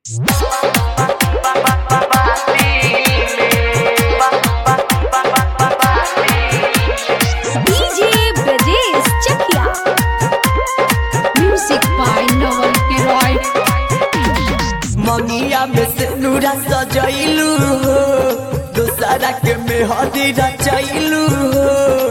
DJ Brajesh Chakiya music by Naval Kiroy. मंगिया में से नूरा सजैलू हो, दूसरा के मेहंदी रचैलू हो।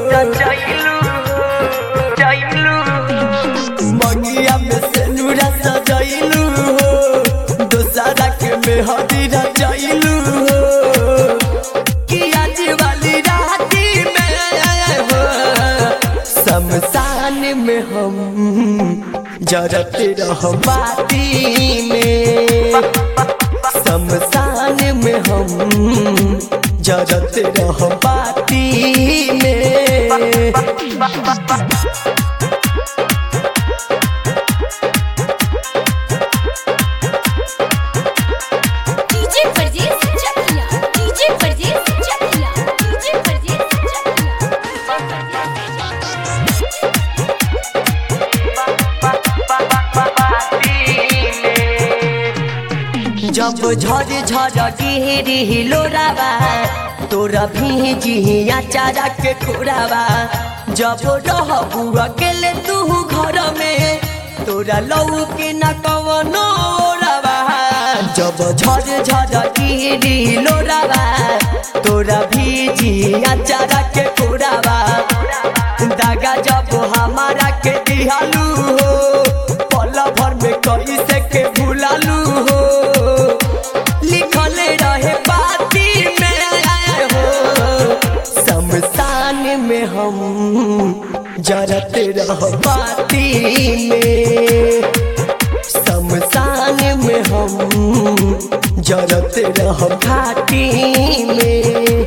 मंगिया में से नूरा सजैलू हो, दूसरा के मेहंदी रचैलू हो। कि आज वाली राती में हो, शमशान में हम जरते रह बाती में, शमशान में हम जरते रह बाती में। DJ Brajesh Chakiya DJ Brajesh Chakiya DJ Brajesh जब झर झर गिरी लोरावा, तोरा भीजी अचारा के खोरावा। जब रहबू अकेले तू घर में, तोरा लऊ के न कवनो ओरावा। जब झर झर गिरी लोरावा, तोरा भीजी अचारा के खोरावा। दागा जब हमारा के दिहालू हो, पल भर में कैसे के भुलालू हो। लिखल रहे बाती में हो, शमशान में हम जरते रह बाती में, शमशान में हम जरते रह घाटी में।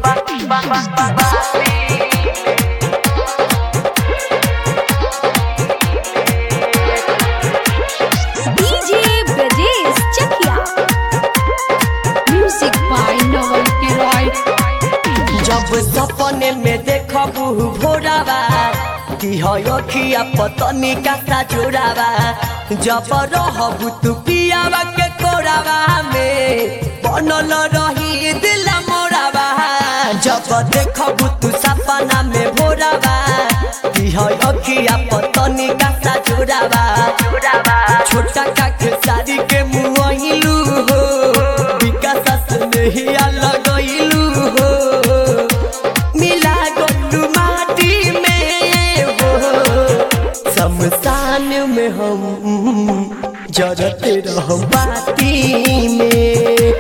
DJ Brajesh Chakiya music by Naval Kiroy. जब सपने में देखबू भोरावा, अखिया पतनी का जोड़ावा। जब रहबू तू पियावा के कोरावा में, बनल रही दिल मोरावा। जब देखबू तू सपना में भोरावा, अखिया पतनी का जोड़ावा। छोटा का खेसारी के मुँहलू हो, विकास से नहिया लगैलू हो। मिला गोलू माटी में हो, शमशान में हम जरते रह बाती में,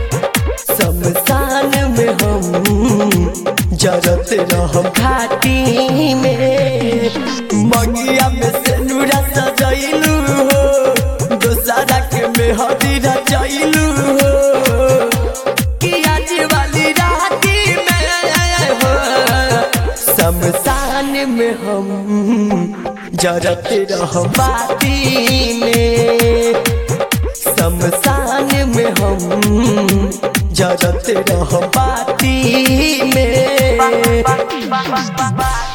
शमशान में हम जरते रह घाटी में। मंगिया में से नूरा सजैलू हो, दूसरा के मेहंदी रचैलू हो। कि आज वाली राती में हो, शमशान में हम जरते रह बाती में, शमशान में हम जरते रह बाती में।